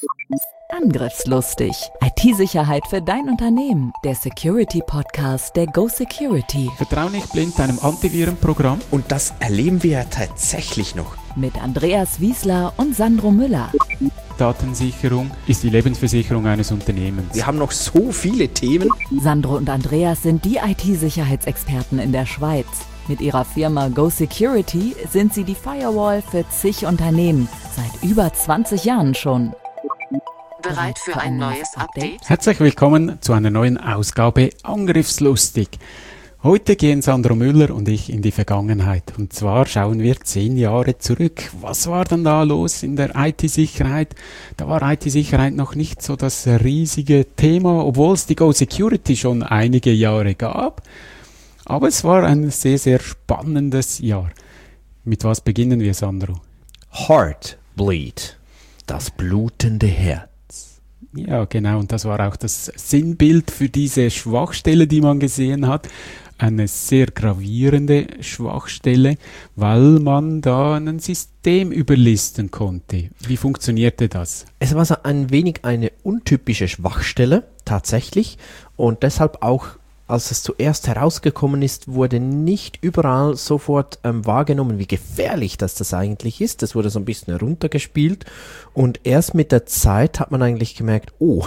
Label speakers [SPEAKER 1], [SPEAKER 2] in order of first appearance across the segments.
[SPEAKER 1] Angriffslustig. IT-Sicherheit für dein Unternehmen. Der Security-Podcast der Go Security.
[SPEAKER 2] Vertrau nicht blind deinem Antivirenprogramm.
[SPEAKER 3] Und das erleben wir ja tatsächlich noch.
[SPEAKER 1] Mit Andreas Wiesler und Sandro Müller.
[SPEAKER 2] Datensicherung ist die Lebensversicherung eines Unternehmens.
[SPEAKER 3] Wir haben noch so viele Themen.
[SPEAKER 1] Sandro und Andreas sind die IT-Sicherheitsexperten in der Schweiz. Mit ihrer Firma Go Security sind sie die Firewall für zig Unternehmen. Seit über 20 Jahren schon.
[SPEAKER 4] Bereit für ein neues Update?
[SPEAKER 2] Herzlich willkommen zu einer neuen Ausgabe Angriffslustig. Heute gehen Sandro Müller und ich in die Vergangenheit. Und zwar schauen wir 10 Jahre zurück. Was war denn da los in der IT-Sicherheit? Da war IT-Sicherheit noch nicht so das riesige Thema, obwohl es die Go Security schon einige Jahre gab. Aber es war ein sehr, sehr spannendes Jahr. Mit was beginnen wir, Sandro?
[SPEAKER 3] Heartbleed, das blutende Herz.
[SPEAKER 2] Ja, genau. Und das war auch das Sinnbild für diese Schwachstelle, die man gesehen hat. Eine sehr gravierende Schwachstelle, weil man da ein System überlisten konnte. Wie funktionierte das?
[SPEAKER 3] Es war so ein wenig eine untypische Schwachstelle, tatsächlich. Und deshalb auch, als es zuerst herausgekommen ist, wurde nicht überall sofort wahrgenommen, wie gefährlich das eigentlich ist. Das wurde so ein bisschen heruntergespielt. Und erst mit der Zeit hat man eigentlich gemerkt, oh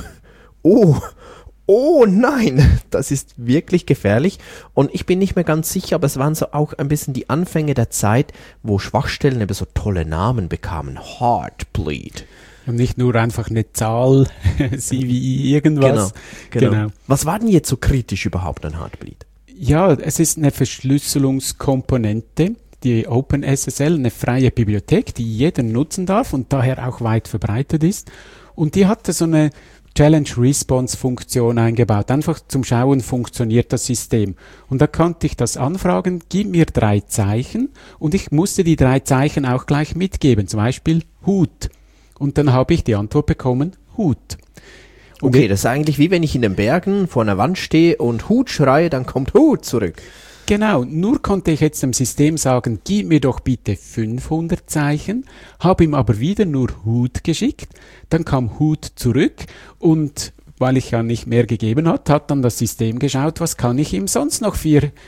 [SPEAKER 3] nein, das ist wirklich gefährlich. Und ich bin nicht mehr ganz sicher, aber es waren so auch ein bisschen die Anfänge der Zeit, wo Schwachstellen eben so tolle Namen bekamen. Heartbleed.
[SPEAKER 2] Und nicht nur einfach eine Zahl, CVI irgendwas.
[SPEAKER 3] Genau. Was war denn jetzt so kritisch überhaupt an Heartbleed?
[SPEAKER 2] Ja, es ist eine Verschlüsselungskomponente, die OpenSSL, eine freie Bibliothek, die jeder nutzen darf und daher auch weit verbreitet ist. Und die hatte so eine Challenge-Response-Funktion eingebaut. Einfach zum Schauen, funktioniert das System. Und da konnte ich das anfragen, gib mir 3 Zeichen und ich musste die 3 Zeichen auch gleich mitgeben. Zum Beispiel Hut. Und dann habe ich die Antwort bekommen, Hut.
[SPEAKER 3] Okay, das ist eigentlich wie wenn ich in den Bergen vor einer Wand stehe und Hut schreie, dann kommt Hut zurück.
[SPEAKER 2] Genau, nur konnte ich jetzt dem System sagen, gib mir doch bitte 500 Zeichen, habe ihm aber wieder nur Hut geschickt, dann kam Hut zurück und weil ich ja nicht mehr gegeben hat dann das System geschaut, was kann ich ihm sonst noch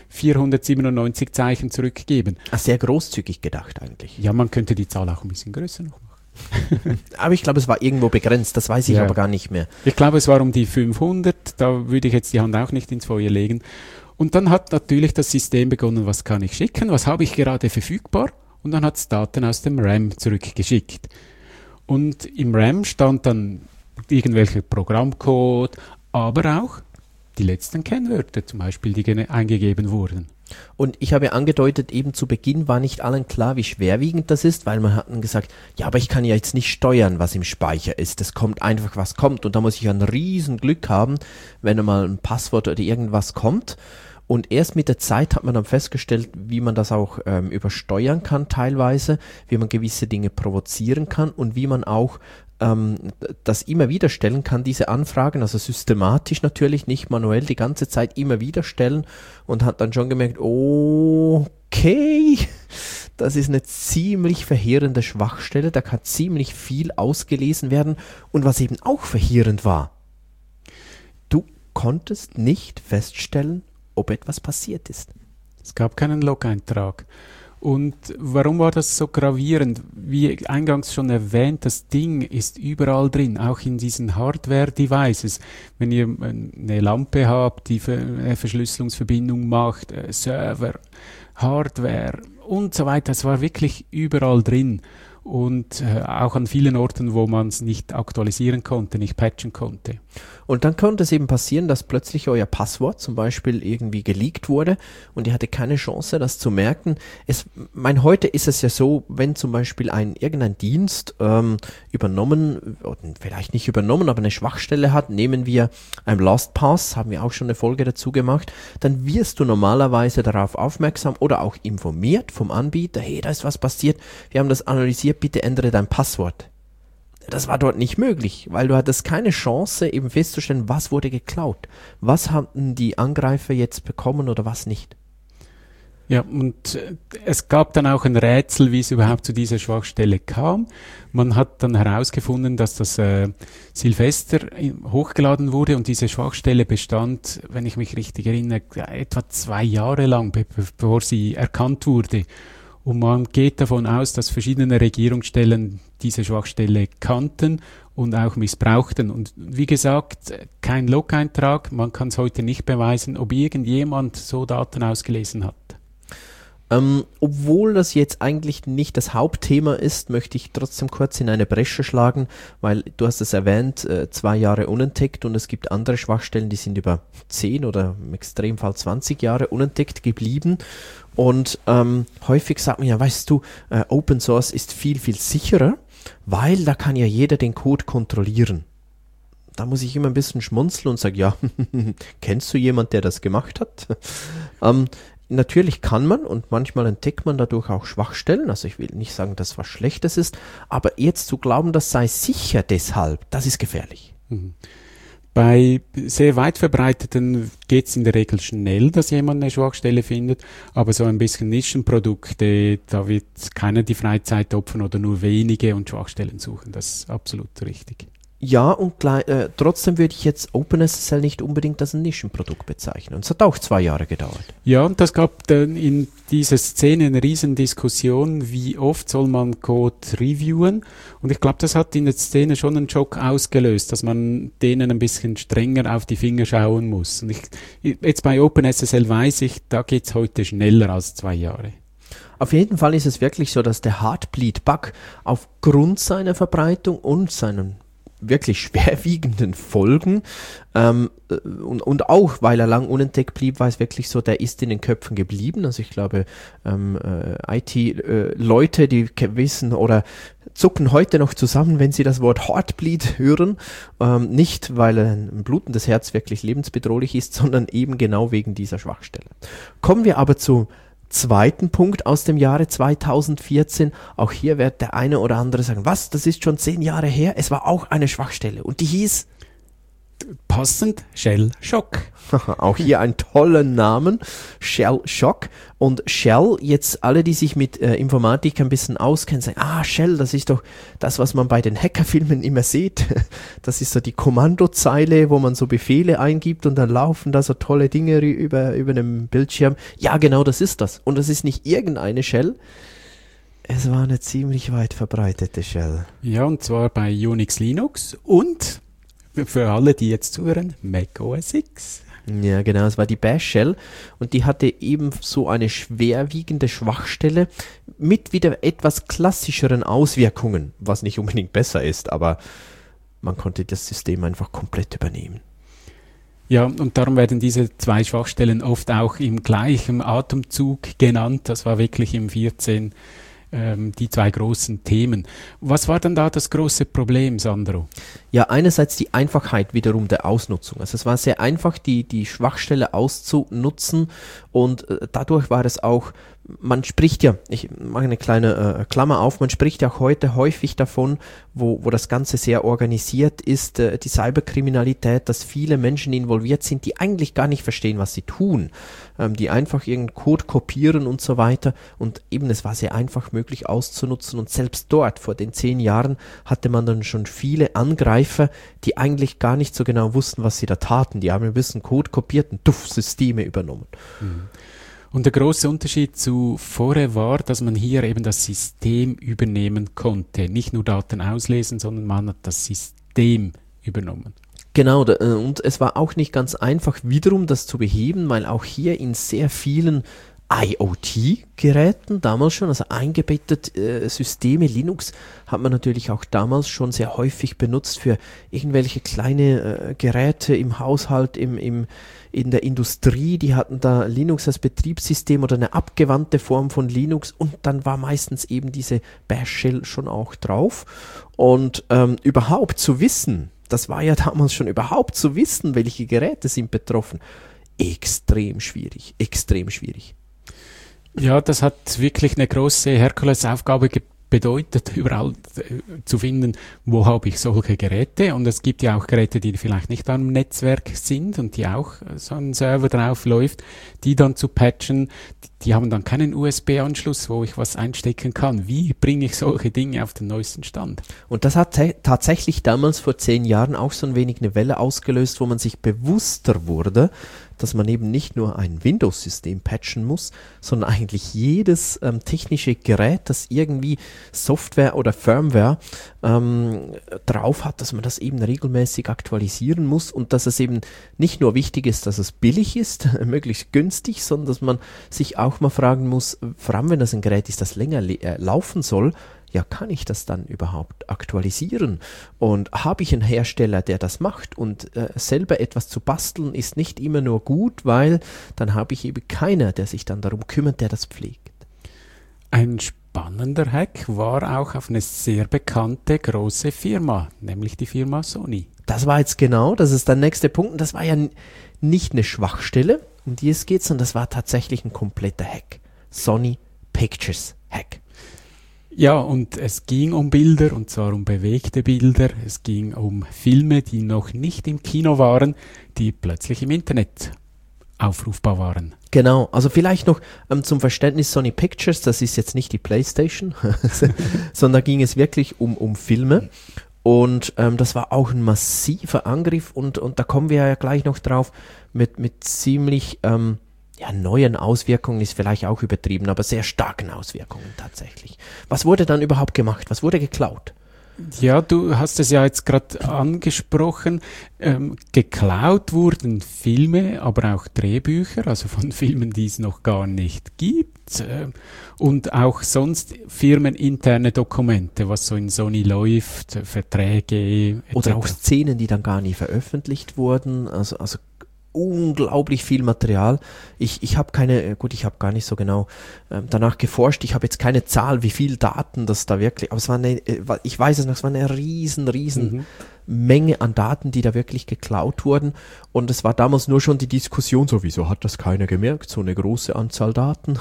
[SPEAKER 2] 497 Zeichen zurückgeben.
[SPEAKER 3] Sehr großzügig gedacht eigentlich.
[SPEAKER 2] Ja, man könnte die Zahl auch ein bisschen größer noch machen.
[SPEAKER 3] Aber ich glaube, es war irgendwo begrenzt, das weiß ich aber gar nicht mehr.
[SPEAKER 2] Ich glaube, es war um die 500, da würde ich jetzt die Hand auch nicht ins Feuer legen. Und dann hat natürlich das System begonnen, was kann ich schicken, was habe ich gerade verfügbar? Und dann hat es Daten aus dem RAM zurückgeschickt. Und im RAM stand dann irgendwelcher Programmcode, aber auch die letzten Kennwörter zum Beispiel, die eingegeben wurden.
[SPEAKER 3] Und ich habe angedeutet, eben zu Beginn war nicht allen klar, wie schwerwiegend das ist, weil man hat dann gesagt, ja, aber ich kann ja jetzt nicht steuern, was im Speicher ist. Es kommt einfach, was kommt. Und da muss ich ein riesen Glück haben, wenn mal ein Passwort oder irgendwas kommt. Und erst mit der Zeit hat man dann festgestellt, wie man das auch übersteuern kann teilweise, wie man gewisse Dinge provozieren kann und wie man auch das immer wieder stellen kann, diese Anfragen, also systematisch natürlich, nicht manuell, die ganze Zeit immer wieder stellen und hat dann schon gemerkt, okay, das ist eine ziemlich verheerende Schwachstelle, da kann ziemlich viel ausgelesen werden und was eben auch verheerend war, du konntest nicht feststellen, ob etwas passiert ist.
[SPEAKER 2] Es gab keinen Log-Eintrag. Und warum war das so gravierend? Wie eingangs schon erwähnt, das Ding ist überall drin, auch in diesen Hardware-Devices. Wenn ihr eine Lampe habt, die eine Verschlüsselungsverbindung macht, Server, Hardware und so weiter, es war wirklich überall drin. Und auch an vielen Orten, wo man es nicht aktualisieren konnte, nicht patchen konnte.
[SPEAKER 3] Und dann konnte es eben passieren, dass plötzlich euer Passwort zum Beispiel irgendwie geleakt wurde und ihr hattet keine Chance, das zu merken. Heute ist es ja so, wenn zum Beispiel irgendein Dienst übernommen, oder vielleicht nicht übernommen, aber eine Schwachstelle hat, nehmen wir ein LastPass, haben wir auch schon eine Folge dazu gemacht, dann wirst du normalerweise darauf aufmerksam oder auch informiert vom Anbieter, hey, da ist was passiert, wir haben das analysiert, bitte ändere dein Passwort. Das war dort nicht möglich, weil du hattest keine Chance, eben festzustellen, was wurde geklaut. Was hatten die Angreifer jetzt bekommen oder was nicht?
[SPEAKER 2] Ja, und es gab dann auch ein Rätsel, wie es überhaupt zu dieser Schwachstelle kam. Man hat dann herausgefunden, dass das Silvester hochgeladen wurde und diese Schwachstelle bestand, wenn ich mich richtig erinnere, etwa 2 Jahre lang, bevor sie erkannt wurde. Und man geht davon aus, dass verschiedene Regierungsstellen diese Schwachstelle kannten und auch missbrauchten. Und wie gesagt, kein Log-Eintrag, man kann es heute nicht beweisen, ob irgendjemand so Daten ausgelesen hat.
[SPEAKER 3] Obwohl das jetzt eigentlich nicht das Hauptthema ist, möchte ich trotzdem kurz in eine Bresche schlagen, weil du hast es erwähnt, 2 Jahre unentdeckt und es gibt andere Schwachstellen, die sind über 10 oder im Extremfall 20 Jahre unentdeckt geblieben. Und häufig sagt man ja, weißt du, Open Source ist viel, viel sicherer, weil da kann ja jeder den Code kontrollieren. Da muss ich immer ein bisschen schmunzeln und sagen, ja, kennst du jemanden, der das gemacht hat? Natürlich kann man und manchmal entdeckt man dadurch auch Schwachstellen, also ich will nicht sagen, dass was Schlechtes ist, aber jetzt zu glauben, das sei sicher deshalb, das ist gefährlich.
[SPEAKER 2] Mhm. Bei sehr weit verbreiteten geht es in der Regel schnell, dass jemand eine Schwachstelle findet, aber so ein bisschen Nischenprodukte, da wird keiner die Freizeit opfern oder nur wenige und Schwachstellen suchen, das ist absolut richtig.
[SPEAKER 3] Ja, und trotzdem würde ich jetzt OpenSSL nicht unbedingt als ein Nischenprodukt bezeichnen. Und es hat auch 2 Jahre gedauert.
[SPEAKER 2] Ja, und das gab dann in dieser Szene eine riesen Diskussion, wie oft soll man Code reviewen. Und ich glaube, das hat in der Szene schon einen Schock ausgelöst, dass man denen ein bisschen strenger auf die Finger schauen muss. Und jetzt bei OpenSSL weiß ich, da geht's heute schneller als 2 Jahre.
[SPEAKER 3] Auf jeden Fall ist es wirklich so, dass der Heartbleed-Bug aufgrund seiner Verbreitung und seinen wirklich schwerwiegenden Folgen und auch, weil er lang unentdeckt blieb, war es wirklich so, der ist in den Köpfen geblieben. Also ich glaube, IT-Leute, die wissen oder zucken heute noch zusammen, wenn sie das Wort Heartbleed hören. Nicht, weil ein blutendes Herz wirklich lebensbedrohlich ist, sondern eben genau wegen dieser Schwachstelle. Kommen wir aber zu zweiten Punkt aus dem Jahre 2014. Auch hier wird der eine oder andere sagen, was, das ist schon 10 Jahre her. Es war auch eine Schwachstelle und die hieß
[SPEAKER 2] passend Shell Shock.
[SPEAKER 3] Auch hier einen tollen Namen, Shell Shock. Und Shell, jetzt alle, die sich mit Informatik ein bisschen auskennen, sagen, Shell, das ist doch das, was man bei den Hackerfilmen immer sieht. Das ist so die Kommandozeile, wo man so Befehle eingibt und dann laufen da so tolle Dinge über dem Bildschirm. Ja, genau, das ist das. Und das ist nicht irgendeine Shell. Es war eine ziemlich weit verbreitete Shell.
[SPEAKER 2] Ja, und zwar bei Unix, Linux und für alle, die jetzt zuhören, Mac OS X.
[SPEAKER 3] Ja, genau, es war die Bash Shell und die hatte eben so eine schwerwiegende Schwachstelle mit wieder etwas klassischeren Auswirkungen, was nicht unbedingt besser ist, aber man konnte das System einfach komplett übernehmen.
[SPEAKER 2] Ja, und darum werden diese 2 Schwachstellen oft auch im gleichen Atemzug genannt. Das war wirklich im 14 die 2 großen Themen. Was war dann da das große Problem, Sandro?
[SPEAKER 3] Ja, einerseits die Einfachheit wiederum der Ausnutzung. Also es war sehr einfach, die Schwachstelle auszunutzen und dadurch war es auch, man spricht ja, ich mache eine kleine Klammer auf, man spricht ja heute häufig davon, wo das Ganze sehr organisiert ist, die Cyberkriminalität, dass viele Menschen involviert sind, die eigentlich gar nicht verstehen, was sie tun, die einfach irgendeinen Code kopieren und so weiter und eben es war sehr einfach möglich auszunutzen und selbst dort vor den 10 Jahren hatte man dann schon viele Angreifer, die eigentlich gar nicht so genau wussten, was sie da taten. Die haben ein bisschen Code kopiert und Systeme übernommen.
[SPEAKER 2] Mhm. Und der große Unterschied zu vorher war, dass man hier eben das System übernehmen konnte. Nicht nur Daten auslesen, sondern man hat das System übernommen.
[SPEAKER 3] Genau, und es war auch nicht ganz einfach, wiederum das zu beheben, weil auch hier in sehr vielen IoT-Geräten damals schon, also eingebettet Systeme, Linux hat man natürlich auch damals schon sehr häufig benutzt für irgendwelche kleine Geräte im Haushalt, in der Industrie, die hatten da Linux als Betriebssystem oder eine abgewandte Form von Linux und dann war meistens eben diese Bash Shell schon auch drauf und überhaupt zu wissen, das war ja damals schon überhaupt zu wissen, welche Geräte sind betroffen, extrem schwierig, extrem schwierig.
[SPEAKER 2] Ja, das hat wirklich eine große Herkulesaufgabe bedeutet, überall zu finden, wo habe ich solche Geräte. Und es gibt ja auch Geräte, die vielleicht nicht am Netzwerk sind und die auch so ein Server drauf läuft, die dann zu patchen. die haben dann keinen USB-Anschluss, wo ich was einstecken kann. Wie bringe ich solche Dinge auf den neuesten Stand?
[SPEAKER 3] Und das hat tatsächlich damals vor 10 Jahren auch so ein wenig eine Welle ausgelöst, wo man sich bewusster wurde, dass man eben nicht nur ein Windows-System patchen muss, sondern eigentlich jedes technische Gerät, das irgendwie Software oder Firmware drauf hat, dass man das eben regelmäßig aktualisieren muss und dass es eben nicht nur wichtig ist, dass es billig ist, möglichst günstig, sondern dass man sich auch mal fragen muss, vor allem wenn das ein Gerät ist, das länger laufen soll, ja, kann ich das dann überhaupt aktualisieren? Und habe ich einen Hersteller, der das macht? Und selber etwas zu basteln ist nicht immer nur gut, weil dann habe ich eben keiner, der sich dann darum kümmert, der das pflegt.
[SPEAKER 2] Ein spannender Hack war auch auf eine sehr bekannte große Firma, nämlich die Firma Sony.
[SPEAKER 3] Das war jetzt genau, das ist der nächste Punkt. Und das war ja nicht eine Schwachstelle, um die es geht, sondern das war tatsächlich ein kompletter Hack. Sony Pictures Hack.
[SPEAKER 2] Ja, und es ging um Bilder, und zwar um bewegte Bilder. Es ging um Filme, die noch nicht im Kino waren, die plötzlich im Internet aufrufbar waren.
[SPEAKER 3] Genau, also vielleicht noch zum Verständnis, Sony Pictures, das ist jetzt nicht die PlayStation, sondern da ging es wirklich um Filme. Und das war auch ein massiver Angriff und da kommen wir ja gleich noch drauf mit ziemlich neuen Auswirkungen ist vielleicht auch übertrieben, aber sehr starken Auswirkungen tatsächlich. Was wurde dann überhaupt gemacht? Was wurde geklaut?
[SPEAKER 2] Ja, du hast es ja jetzt gerade angesprochen. Geklaut wurden Filme, aber auch Drehbücher, also von Filmen, die es noch gar nicht gibt. Und auch sonst firmeninterne Dokumente, was so in Sony läuft, Verträge etc.
[SPEAKER 3] Oder auch Szenen, die dann gar nie veröffentlicht wurden. Also unglaublich viel Material. Ich habe ich habe gar nicht so genau danach geforscht. Ich habe jetzt keine Zahl, wie viel Daten das da wirklich, aber es war ich weiß es noch, es war eine riesen Menge an Daten, die da wirklich geklaut wurden. Und es war damals nur schon die Diskussion, so wieso hat das keiner gemerkt, so eine große Anzahl Daten.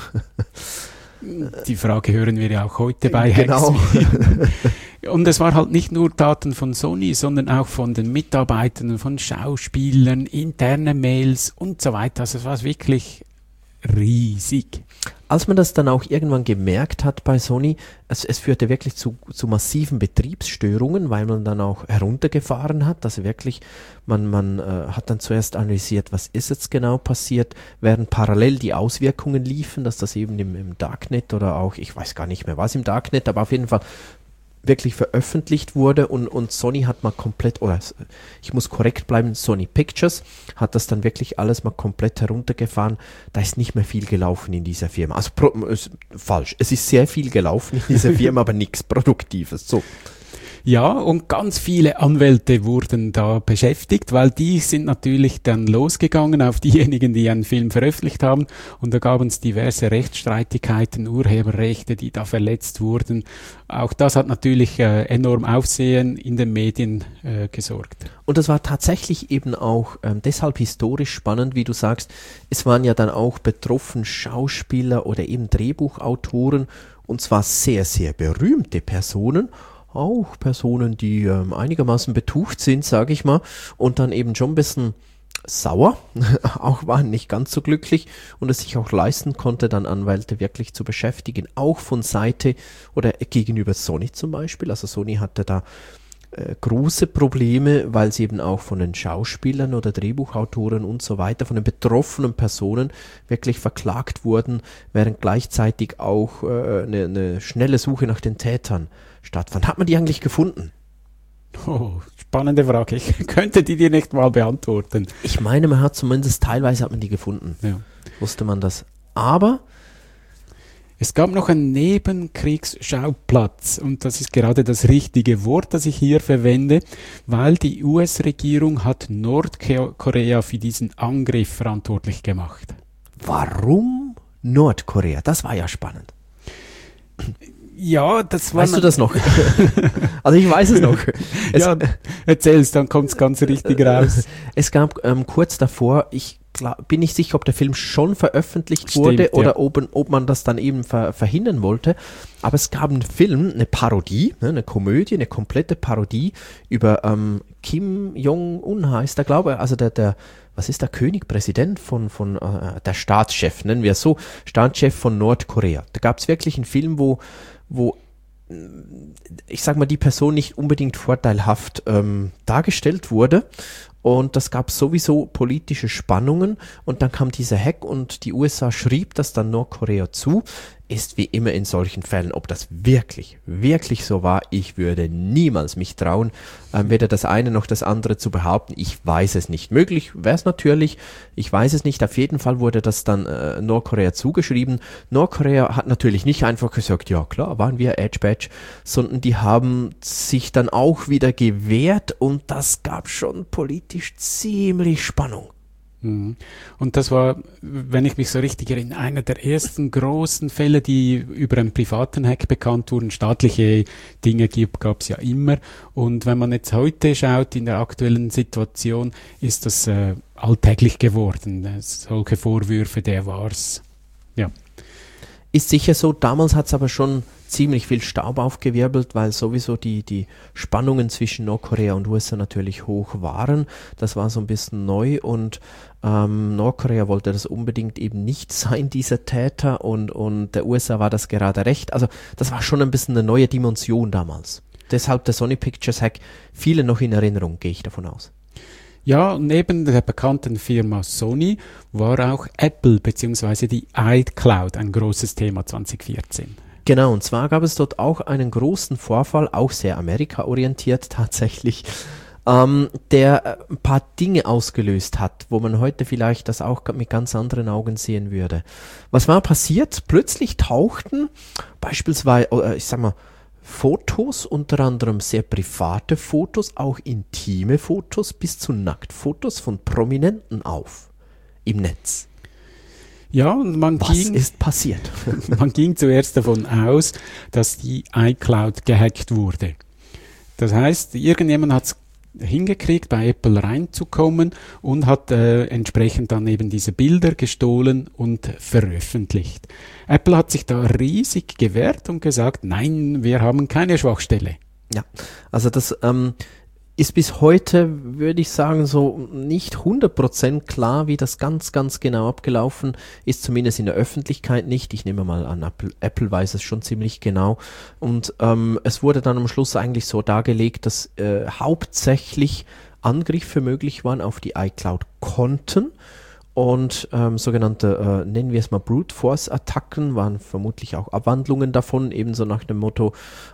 [SPEAKER 2] Die Frage hören wir ja auch heute bei
[SPEAKER 3] Genau.
[SPEAKER 2] Hacks. Und es war halt nicht nur Daten von Sony, sondern auch von den Mitarbeitern, von Schauspielern, interne Mails und so weiter. Also es war wirklich riesig.
[SPEAKER 3] Als man das dann auch irgendwann gemerkt hat bei Sony, es führte wirklich zu massiven Betriebsstörungen, weil man dann auch heruntergefahren hat. Also wirklich, man hat dann zuerst analysiert, was ist jetzt genau passiert, während parallel die Auswirkungen liefen, dass das eben im Darknet oder auch, ich weiß gar nicht mehr was im Darknet, aber auf jeden Fall wirklich veröffentlicht wurde und Sony hat mal komplett, oder ich muss korrekt bleiben, Sony Pictures hat das dann wirklich alles mal komplett heruntergefahren. Da ist nicht mehr viel gelaufen in dieser Firma. Also falsch, es ist sehr viel gelaufen in dieser Firma, aber nichts Produktives. So.
[SPEAKER 2] Ja, und ganz viele Anwälte wurden da beschäftigt, weil die sind natürlich dann losgegangen auf diejenigen, die einen Film veröffentlicht haben. Und da gaben es diverse Rechtsstreitigkeiten, Urheberrechte, die da verletzt wurden. Auch das hat natürlich enorm Aufsehen in den Medien gesorgt.
[SPEAKER 3] Und das war tatsächlich eben auch deshalb historisch spannend, wie du sagst. Es waren ja dann auch betroffen Schauspieler oder eben Drehbuchautoren, und zwar sehr, sehr berühmte Personen. Auch Personen, die einigermaßen betucht sind, sage ich mal, und dann eben schon ein bisschen sauer, auch waren nicht ganz so glücklich und es sich auch leisten konnte, dann Anwälte wirklich zu beschäftigen, auch von Seite oder gegenüber Sony zum Beispiel. Also Sony hatte da große Probleme, weil sie eben auch von den Schauspielern oder Drehbuchautoren und so weiter, von den betroffenen Personen wirklich verklagt wurden, während gleichzeitig auch eine schnelle Suche nach den Tätern stattfand. Hat man die eigentlich gefunden?
[SPEAKER 2] Oh, spannende Frage. Ich könnte die dir nicht mal beantworten.
[SPEAKER 3] Ich meine, man hat zumindest teilweise hat man die gefunden.
[SPEAKER 2] Ja.
[SPEAKER 3] Wusste man das. Aber
[SPEAKER 2] es gab noch einen Nebenkriegsschauplatz und das ist gerade das richtige Wort, das ich hier verwende, weil die US-Regierung hat Nordkorea für diesen Angriff verantwortlich gemacht.
[SPEAKER 3] Warum Nordkorea? Das war ja spannend.
[SPEAKER 2] Ja, das war...
[SPEAKER 3] Weißt du das noch? Also ich weiß es noch.
[SPEAKER 2] Ja, erzähl's, dann kommt's ganz richtig raus.
[SPEAKER 3] Es gab kurz davor, ich bin nicht sicher, ob der Film schon veröffentlicht
[SPEAKER 2] Stimmt,
[SPEAKER 3] wurde oder
[SPEAKER 2] ja.
[SPEAKER 3] ob man das dann eben verhindern wollte. Aber es gab einen Film, eine Parodie, ne, eine Komödie, eine komplette Parodie über Kim Jong-un heißt er, glaube ich, also was ist der König, Präsident von der Staatschef, nennen wir es so, Staatschef von Nordkorea. Da gab es wirklich einen Film, wo ich sag mal, die Person nicht unbedingt vorteilhaft dargestellt wurde. Und das gab sowieso politische Spannungen. Und dann kam dieser Hack und die USA schrieb das dann Nordkorea zu. Ist wie immer in solchen Fällen, ob das wirklich, wirklich so war, ich würde niemals mich trauen, weder das eine noch das andere zu behaupten. Ich weiß es nicht. Möglich wäre es natürlich, ich weiß es nicht. Auf jeden Fall wurde das dann Nordkorea zugeschrieben. Nordkorea hat natürlich nicht einfach gesagt, ja klar, waren wir Edge Badge, sondern die haben sich dann auch wieder gewehrt und das gab schon politisch ziemlich Spannung.
[SPEAKER 2] Und das war, wenn ich mich so richtig erinnere, einer der ersten großen Fälle, die über einen privaten Hack bekannt wurden. Staatliche Dinge gab es ja immer. Und wenn man jetzt heute schaut, in der aktuellen Situation, ist das alltäglich geworden. Solche Vorwürfe, der war's. Ja.
[SPEAKER 3] Ist sicher so, damals hat es aber schon ziemlich viel Staub aufgewirbelt, weil sowieso die Spannungen zwischen Nordkorea und USA natürlich hoch waren. Das war so ein bisschen neu und Nordkorea wollte das unbedingt eben nicht sein, dieser Täter, und der USA war das gerade recht. Also das war schon ein bisschen eine neue Dimension damals. Deshalb der Sony Pictures Hack, viele noch in Erinnerung, gehe ich davon aus.
[SPEAKER 2] Ja, neben der bekannten Firma Sony war auch Apple bzw. die iCloud ein großes Thema 2014.
[SPEAKER 3] Genau, und zwar gab es dort auch einen großen Vorfall, auch sehr Amerika-orientiert tatsächlich, der ein paar Dinge ausgelöst hat, wo man heute vielleicht das auch mit ganz anderen Augen sehen würde. Was war passiert? Plötzlich tauchten beispielsweise, ich sag mal, Fotos, unter anderem sehr private Fotos, auch intime Fotos bis zu Nacktfotos von Prominenten auf im Netz.
[SPEAKER 2] Ja, und
[SPEAKER 3] Was ist passiert?
[SPEAKER 2] Man ging zuerst davon aus, dass die iCloud gehackt wurde. Das heißt, irgendjemand hat es hingekriegt, bei Apple reinzukommen und hat entsprechend dann eben diese Bilder gestohlen und veröffentlicht. Apple hat sich da riesig gewehrt und gesagt, nein, wir haben keine Schwachstelle.
[SPEAKER 3] Ja, also das ist bis heute, würde ich sagen, so nicht 100% klar, wie das ganz, ganz genau abgelaufen ist, zumindest in der Öffentlichkeit nicht. Ich nehme mal an, Apple weiß es schon ziemlich genau. Und es wurde dann am Schluss eigentlich so dargelegt, dass hauptsächlich Angriffe möglich waren auf die iCloud-Konten. Und sogenannte, nennen wir es mal Brute Force Attacken, waren vermutlich auch Abwandlungen davon, ebenso nach dem Motto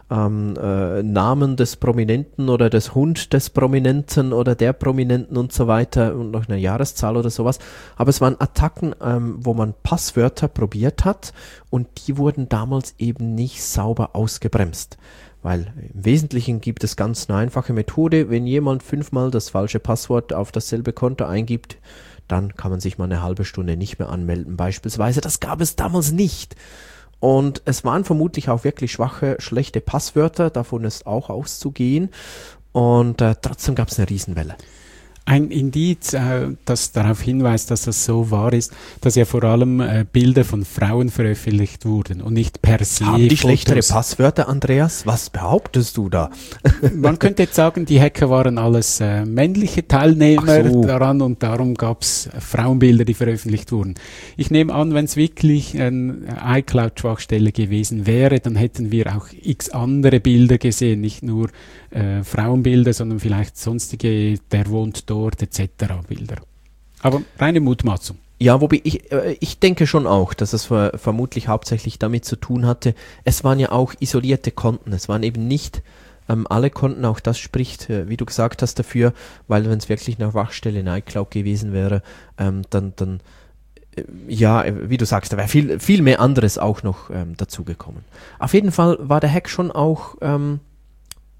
[SPEAKER 3] Namen des Prominenten oder des Hund des Prominenten oder der Prominenten und so weiter und noch eine Jahreszahl oder sowas. Aber es waren Attacken, wo man Passwörter probiert hat und die wurden damals eben nicht sauber ausgebremst. Weil im Wesentlichen gibt es ganz eine einfache Methode, wenn jemand 5-mal das falsche Passwort auf dasselbe Konto eingibt, dann kann man sich mal eine halbe Stunde nicht mehr anmelden beispielsweise. Das gab es damals nicht. Und es waren vermutlich auch wirklich schwache, schlechte Passwörter, davon ist auch auszugehen. Und trotzdem gab es eine Riesenwelle.
[SPEAKER 2] Ein Indiz, das darauf hinweist, dass das so wahr ist, dass ja vor allem Bilder von Frauen veröffentlicht wurden und nicht per se
[SPEAKER 3] Haben die
[SPEAKER 2] Fotos.
[SPEAKER 3] schlechtere Passwörter, Andreas? Was behauptest du da?
[SPEAKER 2] Man könnte jetzt sagen, die Hacker waren alles männliche Teilnehmer daran und darum gab es Frauenbilder, die veröffentlicht wurden. Ich nehme an, wenn es wirklich eine iCloud-Schwachstelle gewesen wäre, dann hätten wir auch x andere Bilder gesehen, nicht nur Frauenbilder, sondern vielleicht sonstige, der wohnt dort etc. Bilder. Aber reine Mutmaßung.
[SPEAKER 3] Ja, wobei ich denke schon auch, dass es vermutlich hauptsächlich damit zu tun hatte. Es waren ja auch isolierte Konten. Es waren eben nicht alle Konten. Auch das spricht, wie du gesagt hast, dafür, weil wenn es wirklich eine Schwachstelle in iCloud gewesen wäre, dann ja, wie du sagst, da wäre viel mehr anderes auch noch dazugekommen. Auf jeden Fall war der Hack schon auch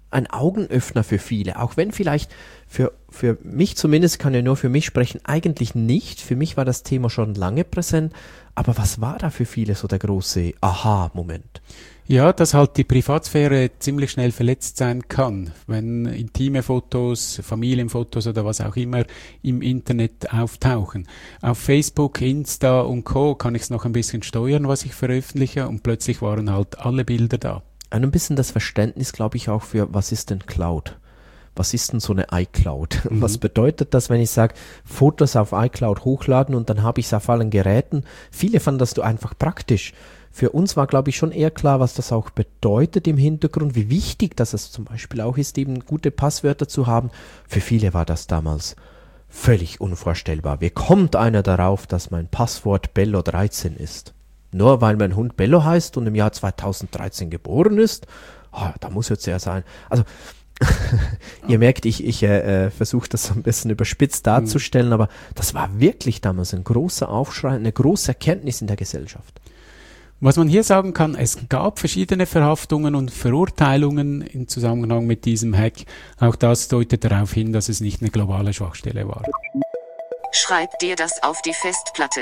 [SPEAKER 3] ein Augenöffner für viele, auch wenn vielleicht für mich zumindest, kann ja nur für mich sprechen, eigentlich nicht. Für mich war das Thema schon lange präsent, aber was war da für viele so der große Aha-Moment?
[SPEAKER 2] Ja, dass halt die Privatsphäre ziemlich schnell verletzt sein kann, wenn intime Fotos, Familienfotos oder was auch immer im Internet auftauchen. Auf Facebook, Insta und Co. kann ich es noch ein bisschen steuern, was ich veröffentliche, und plötzlich waren halt alle Bilder da. Ein
[SPEAKER 3] bisschen das Verständnis, glaube ich, auch für, was ist denn Cloud? Was ist denn so eine iCloud? Was bedeutet das, wenn ich sage, Fotos auf iCloud hochladen und dann habe ich es auf allen Geräten? Viele fanden das einfach praktisch. Für uns war, glaube ich, schon eher klar, was das auch bedeutet im Hintergrund, wie wichtig das es zum Beispiel auch ist, eben gute Passwörter zu haben. Für viele war das damals völlig unvorstellbar. Wie kommt einer darauf, dass mein Passwort Bello 13 ist? Nur weil mein Hund Bello heißt und im Jahr 2013 geboren ist? Da muss jetzt er sein. Also, ihr merkt, ich versuche das so ein bisschen überspitzt darzustellen, aber das war wirklich damals ein großer Aufschrei, eine große Erkenntnis in der Gesellschaft.
[SPEAKER 2] Was man hier sagen kann, es gab verschiedene Verhaftungen und Verurteilungen im Zusammenhang mit diesem Hack. Auch das deutet darauf hin, dass es nicht eine globale Schwachstelle war.
[SPEAKER 4] Schreib dir das auf die Festplatte.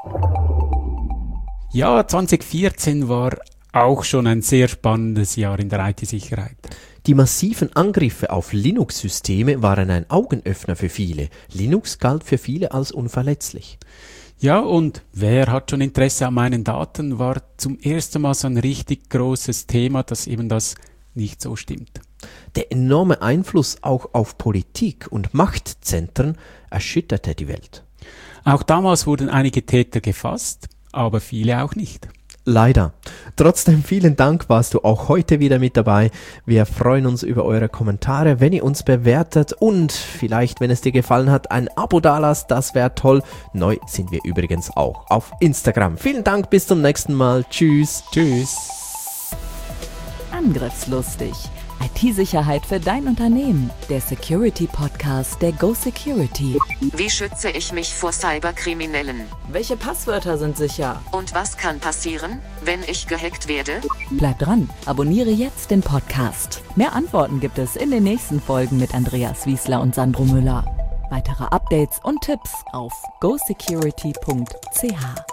[SPEAKER 2] Ja, 2014 war auch schon ein sehr spannendes Jahr in der IT-Sicherheit.
[SPEAKER 3] Die massiven Angriffe auf Linux-Systeme waren ein Augenöffner für viele. Linux galt für viele als unverletzlich.
[SPEAKER 2] Ja, und wer hat schon Interesse an meinen Daten, war zum ersten Mal so ein richtig großes Thema, dass eben das nicht so stimmt.
[SPEAKER 3] Der enorme Einfluss auch auf Politik und Machtzentren erschütterte die Welt.
[SPEAKER 2] Auch damals wurden einige Täter gefasst, aber viele auch nicht.
[SPEAKER 3] Leider. Trotzdem vielen Dank, warst du auch heute wieder mit dabei. Wir freuen uns über eure Kommentare, wenn ihr uns bewertet und vielleicht, wenn es dir gefallen hat, ein Abo dalasst, das wäre toll. Neu sind wir übrigens auch auf Instagram. Vielen Dank, bis zum nächsten Mal. Tschüss.
[SPEAKER 2] Tschüss.
[SPEAKER 1] Angriffslustig. IT-Sicherheit für dein Unternehmen. Der Security-Podcast der Go Security.
[SPEAKER 4] Wie schütze ich mich vor Cyberkriminellen?
[SPEAKER 1] Welche Passwörter sind sicher?
[SPEAKER 4] Und was kann passieren, wenn ich gehackt werde?
[SPEAKER 1] Bleib dran, abonniere jetzt den Podcast. Mehr Antworten gibt es in den nächsten Folgen mit Andreas Wiesler und Sandro Müller. Weitere Updates und Tipps auf gosecurity.ch.